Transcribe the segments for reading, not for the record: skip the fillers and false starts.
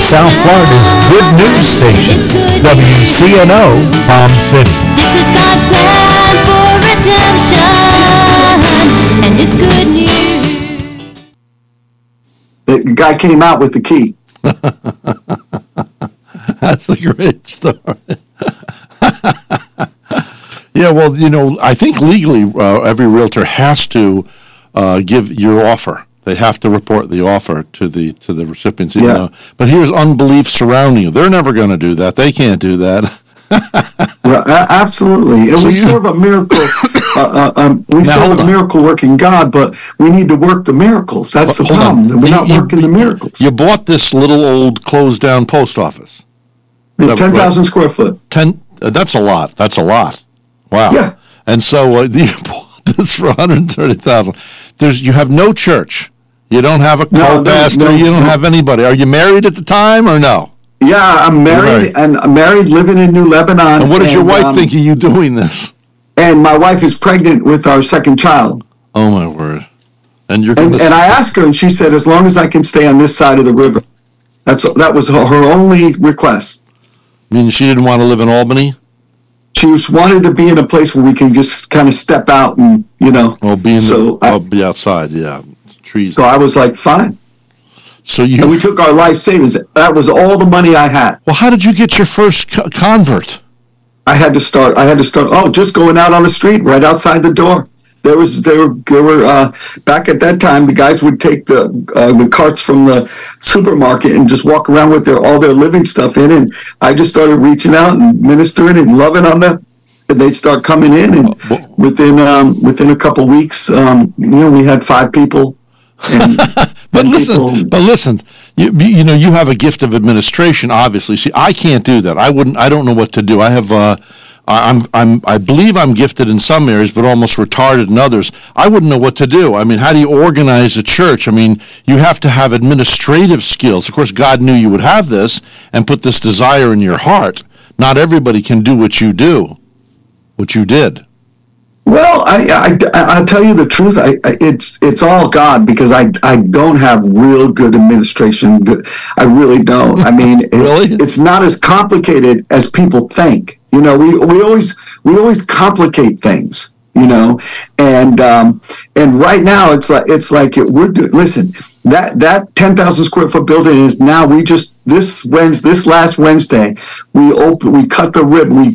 South Florida's good news station, WCNO, Palm City. This is God's plan for redemption, and it's good news. The guy came out with the key. That's a great story. Yeah, well, I think legally every realtor has to give your offer. They have to report the offer to the recipients. But here's unbelief surrounding you. They're never going to do that. They can't do that. Well, absolutely. And So we serve a miracle. We serve a miracle-working God, but we need to work the miracles. That's the problem. We're not working the miracles. You bought this little old closed-down post office. 10,000 square foot. That's a lot. That's a lot. Wow. Yeah. And so you bought this for $130,000. You have no church. You don't have a co-pastor. You don't have anybody. Are you married at the time or no? Yeah, I'm married, and I'm married, living in New Lebanon. And what does your wife think of you doing this? And my wife is pregnant with our second child. Oh, my word. And I asked her, and she said, as long as I can stay on this side of the river. That was her only request. Meaning she didn't want to live in Albany? She wanted to be in a place where we can just kind of step out and, be outside, yeah. Trees. So I was like, fine. And we took our life savings. That was all the money I had. Well, how did you get your first convert? I had to start. Just going out on the street right outside the door. There were back at that time, the guys would take the carts from the supermarket and just walk around with all their living stuff in, and I just started reaching out and ministering and loving on them, and they'd start coming in, and within a couple of weeks, we had 5 people. And But listen, you have a gift of administration, obviously. See, I can't do that. I don't know what to do. I have I believe I'm gifted in some areas, but almost retarded in others. I wouldn't know what to do. I mean, how do you organize a church? I mean, you have to have administrative skills. Of course, God knew you would have this and put this desire in your heart. Not everybody can do what you did. Well, I'll tell you the truth. It's all God, because I don't have real good administration. I really don't. I mean, really? It's not as complicated as people think. We always complicate things. And right now it's like we're doing. Listen, that 10,000 square foot building is now. This last Wednesday we cut the ribbon.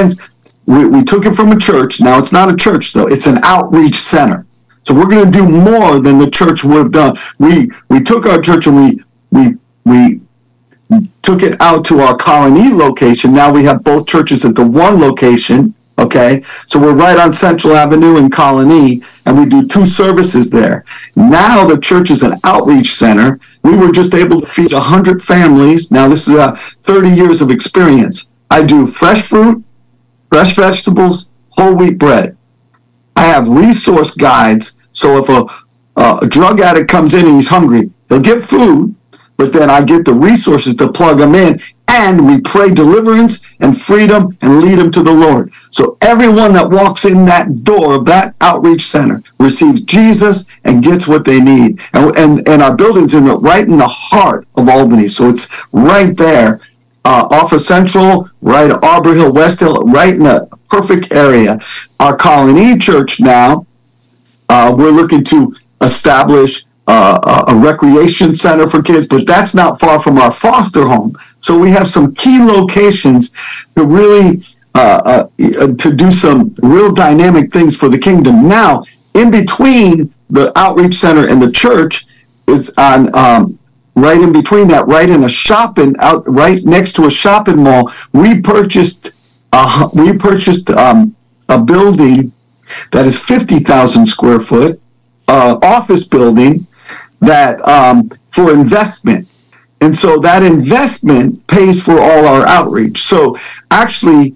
We took it from a church. Now, it's not a church, though. It's an outreach center. So we're going to do more than the church would have done. We took our church and we took it out to our Colony location. Now we have both churches at the one location, okay? So we're right on Central Avenue in Colony, and we do 2 services there. Now the church is an outreach center. We were just able to feed 100 families. Now, this is 30 years of experience. I do fresh fruit, fresh vegetables, whole wheat bread. I have resource guides, so if a drug addict comes in and he's hungry, they'll get food, but then I get the resources to plug them in, and we pray deliverance and freedom and lead them to the Lord. So everyone that walks in that door of that outreach center receives Jesus and gets what they need. And our building's right in the heart of Albany, so it's right there. Off of Central, right at Arbor Hill, West Hill, right in a perfect area. Our Colony Church now, we're looking to establish a recreation center for kids, but that's not far from our foster home. So we have some key locations to really to do some real dynamic things for the kingdom. Now, in between the outreach center and the church is on. Right in between that, right next to a shopping mall, we purchased a building that is 50,000 square foot office building that for investment, and so that investment pays for all our outreach. So actually,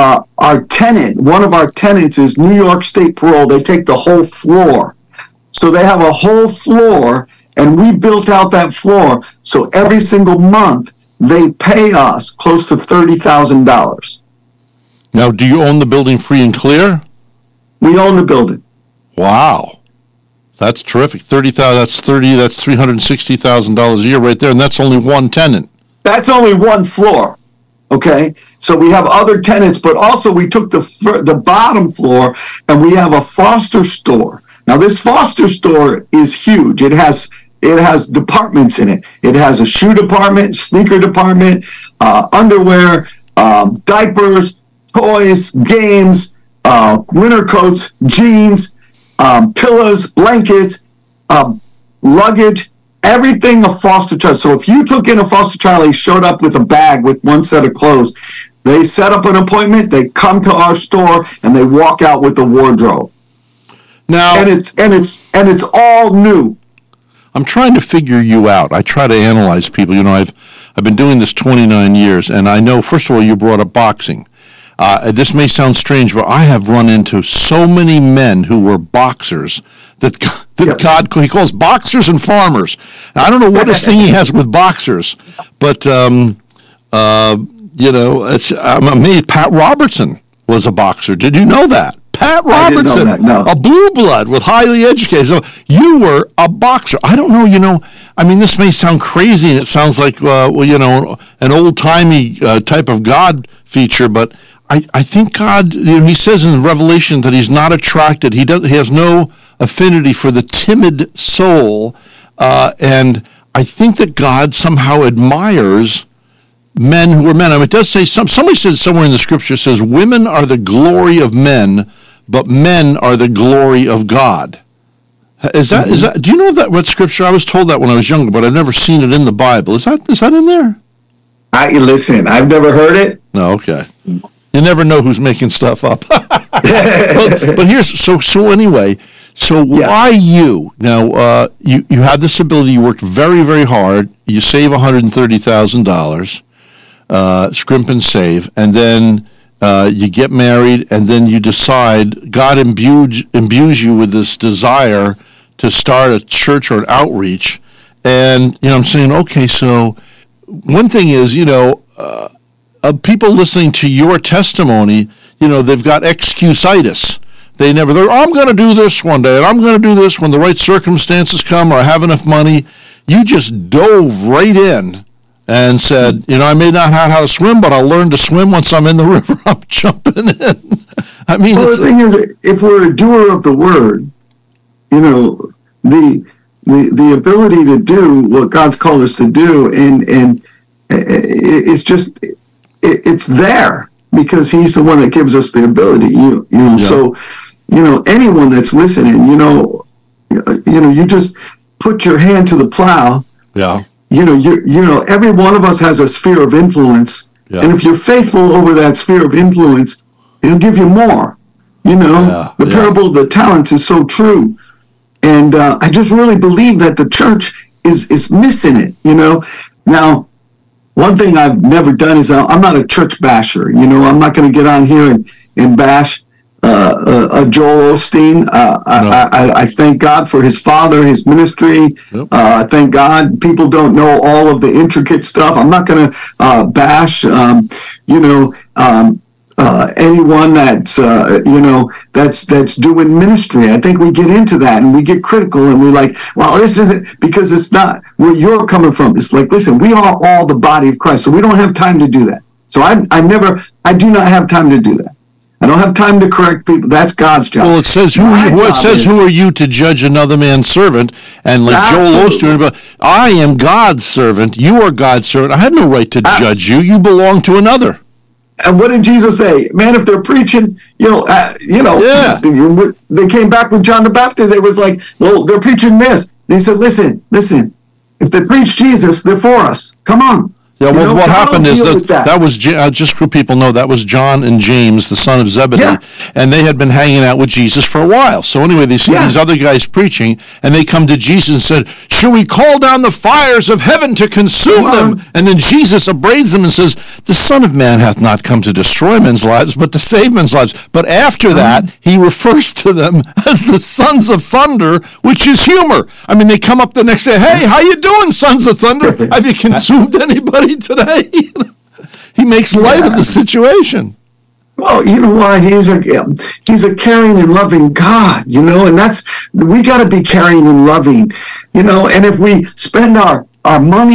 one of our tenants is New York State Parole. They take the whole floor, so they have a whole floor. And we built out that floor, so every single month they pay us close to $30,000. Now, do you own the building free and clear? We own the building. Wow, that's terrific. $30,000. That's $360,000 a year right there, and that's only one tenant. That's only one floor. Okay, so we have other tenants, but also we took the bottom floor and we have a Foster store. Now this Foster store is huge. It has departments in it. It has a shoe department, sneaker department, underwear, diapers, toys, games, winter coats, jeans, pillows, blankets, luggage. Everything a foster child. So if you took in a foster child, he showed up with a bag with one set of clothes. They set up an appointment. They come to our store and they walk out with a wardrobe. Now, and it's all new. I'm trying to figure you out. I try to analyze people. You know, I've been doing this 29 years, and I know. First of all, you brought up boxing. This may sound strange, but I have run into so many men who were boxers that God, he calls boxers and farmers. Now, I don't know what this thing he has with boxers, but, I'm amazed. Pat Robertson was a boxer. Did you know that? Pat Robertson, a blue blood with highly educated. So you were a boxer. I don't know, I mean, this may sound crazy and it sounds like, an old-timey type of God feature, but I think God, he says in Revelation that he's not attracted. He has no affinity for the timid soul, and I think that God somehow admires men who are men. I mean, it does say somebody said somewhere in the scripture says women are the glory of men, but men are the glory of God. Is that? Do you know what scripture? I was told that when I was younger, but I've never seen it in the Bible. Is that in there? Listen, I've never heard it. No, okay. You never know who's making stuff up. but here's so anyway. So why you? Now you had this ability. You worked very, very hard. You save $130,000, scrimp and save, and then you get married, and then you decide God imbues you with this desire to start a church or an outreach. And I'm saying, okay, so one thing is, people listening to your testimony, they've got excusitis. They're, I'm going to do this one day, and I'm going to do this when the right circumstances come or I have enough money. You just dove right in and said, I may not know how to swim, but I'll learn to swim once I'm in the river. I'm jumping in. I mean, the thing is, if we're a doer of the word, the ability to do what God's called us to do, and it's just, it's there because he's the one that gives us the ability. So, anyone that's listening, you just put your hand to the plow. Yeah. Every one of us has a sphere of influence, and if you're faithful over that sphere of influence, he'll give you more. The parable of the talents is so true, and I just really believe that the church is missing it. Now. One thing I've never done is I'm not a church basher. I'm not going to get on here and bash Joel Osteen. I thank God for his father, his ministry. Yep. I thank God people don't know all of the intricate stuff. I'm not going to bash, anyone that's that's doing ministry. I think we get into that and we get critical and we're like, well, this isn't, because it's not where you're coming from. It's like, listen, we are all the body of Christ, so we don't have time to do that. So I do not have time to do that. I don't have time to correct people. That's God's job. Well, it says who are you to judge another man's servant? And like Joel Osteen, I am God's servant. You are God's servant. I had no right to judge you. You belong to another. And what did Jesus say? Man, if they're preaching, they came back with John the Baptist. They was like, well, they're preaching this. They said, listen. If they preach Jesus, they're for us. Come on. Yeah, well, what happened is that was, just so people know, that was John and James, the son of Zebedee, and they had been hanging out with Jesus for a while. So anyway, they see these other guys preaching, and they come to Jesus and said, should we call down the fires of heaven to consume them? And then Jesus upbraids them and says, the Son of Man hath not come to destroy men's lives, but to save men's lives. But after that, he refers to them as the sons of thunder, which is humor. I mean, they come up the next day, hey, how you doing, sons of thunder? Have you consumed anybody today? He makes light of the situation. Well, you know why? He's a caring and loving God, and we got to be caring and loving, and if we spend our money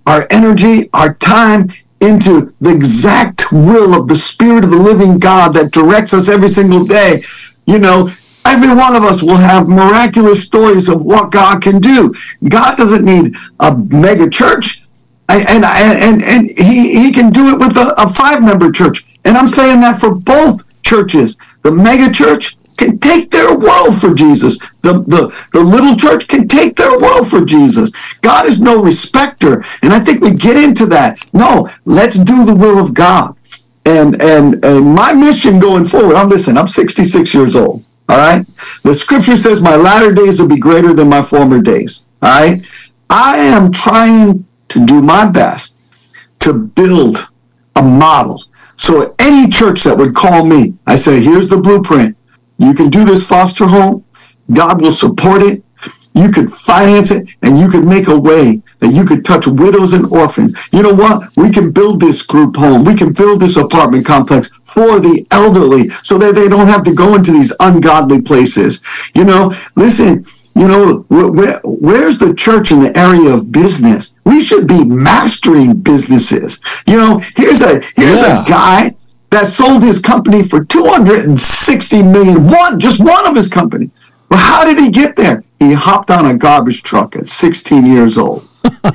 our energy, our time into the exact will of the Spirit of the living God that directs us every single day, every one of us will have miraculous stories of what God can do. God doesn't need a mega church, and he can do it with a 5-member church. And I'm saying that for both churches. The mega church can take their world for Jesus. The little church can take their world for Jesus. God is no respecter, and I think we get into that. No, let's do the will of God. And my mission going forward, I'm 66 years old. All right. The scripture says my latter days will be greater than my former days. All right. I am trying to do my best to build a model. So any church that would call me, I say, here's the blueprint. You can do this foster home. God will support it. You could finance it, and you could make a way that you could touch widows and orphans. You know what? We can build this group home. We can build this apartment complex for the elderly so that they don't have to go into these ungodly places. Listen, where's the church in the area of business? We should be mastering businesses. Here's a guy that sold his company for $260 million. Just one of his companies. Well, how did he get there? He hopped on a garbage truck at 16 years old.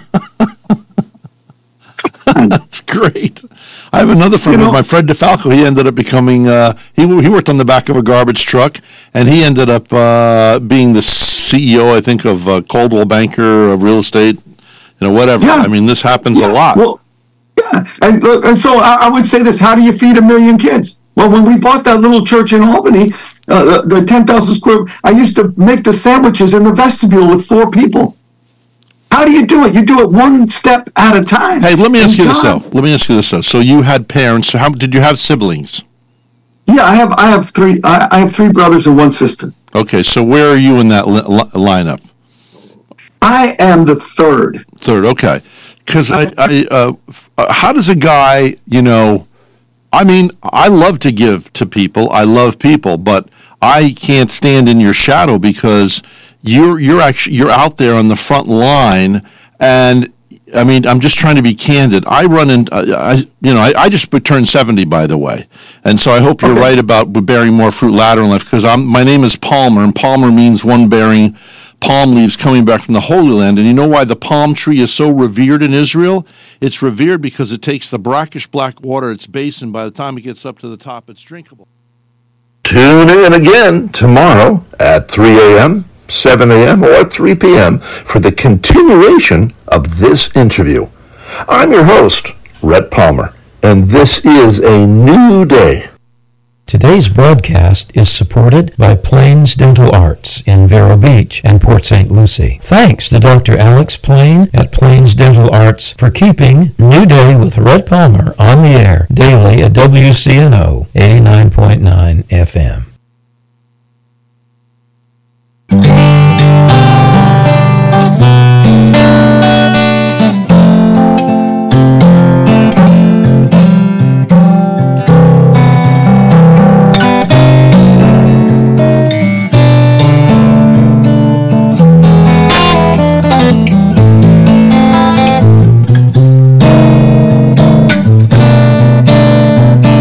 That's great. I have another friend, my Fred DeFalco. He ended up becoming, he worked on the back of a garbage truck, and he ended up being the CEO, I think, of Coldwell Banker, real estate, whatever. Yeah. I mean, this happens a lot. Well, yeah. And so I would say this, how do you feed 1 million kids? Well, when we bought that little church in Albany, the 10,000 square, I used to make the sandwiches in the vestibule with 4 people. How do you do it? You do it one step at a time. Hey, let me ask you this though. So you had parents. How did you have siblings? Yeah, I have 3. I have 3 brothers and 1 sister. Okay, so where are you in that lineup? I am the third. Okay. Because how does a guy, I mean, I love to give to people. I love people, but I can't stand in your shadow because you're out there on the front line, and I mean, I'm just trying to be candid. I run in, I just turned 70, by the way, and so I hope you're right about bearing more fruit later in life, because my name is Palmer, and Palmer means one bearing palm leaves coming back from the Holy Land. And you know why the palm tree is so revered in Israel? It's revered because it takes the brackish black water at its base, and by the time it gets up to the top, it's drinkable. Tune in again tomorrow at 3 a.m., 7 a.m., or 3 p.m. for the continuation of this interview. I'm your host, Rhett Palmer, and this is a new day. Today's broadcast is supported by Plains Dental Arts in Vero Beach and Port St. Lucie. Thanks to Dr. Alex Plain at Plains Dental Arts for keeping New Day with Rhett Palmer on the air daily at WCNO 89.9 FM.